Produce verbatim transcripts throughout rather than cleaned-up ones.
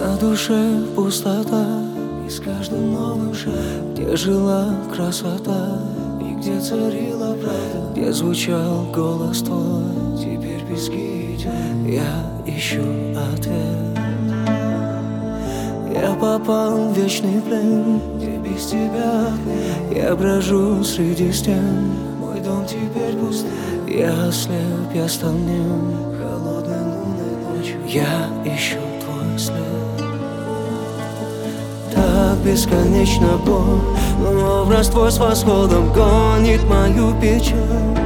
На душе пустота, и с каждым новым шагом, где жила красота и где царила правда, где звучал голос твой, теперь пески идет. Я ищу ответ. Я попал в вечный плен, где без тебя я брожу среди стен. Мой дом теперь пуст, я ослеп, я стал нем. Холодной лунной ночью я ищу твой след. Так бесконечно боль, но образ твой с восходом гонит мою печаль.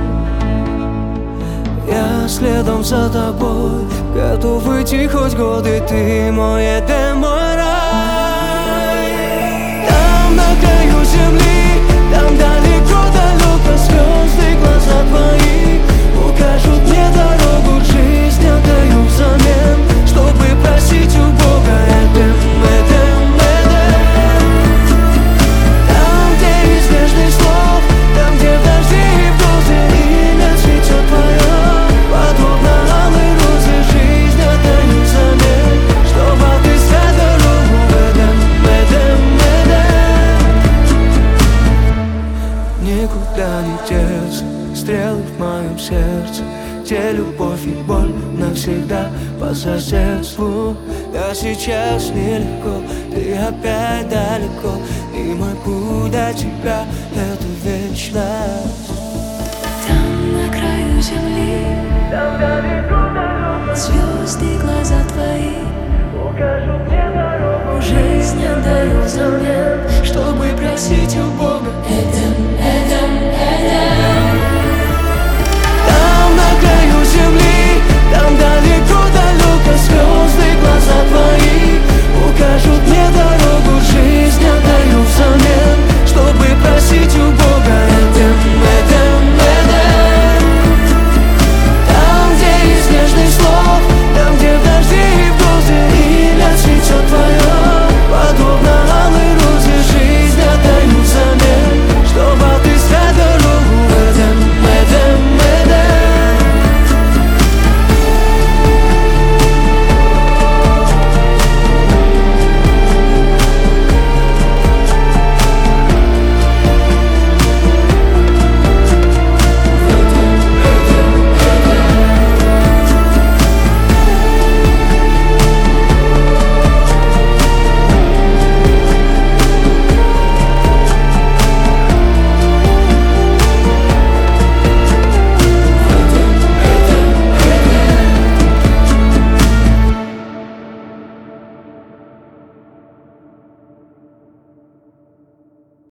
Я следом за тобой, готов выйти хоть годы. Ты мой Эдем, мой рай. Там на краю земли, там далеко-далеко звезды, глаза твои укажут мне дорогу. Жизнь отдаю взамен, чтобы просить у Бога. Эдем, Эдем, Эдем. Там, где неизбежный слов, там, где в дожди и в грозы имя цветет твое. Подобно алой розе, жизнь отдаю взамен, чтобы отыскать дорогу. Эдем, Эдем, Эдем. Никуда не деться стрелы в моем сердце, где любовь и боль навсегда по соседству. Да сейчас нелегко, ты опять далеко, и мой путь до тебя — это вечность. Там на краю земли, там далеко-далеко звезды, глаза твои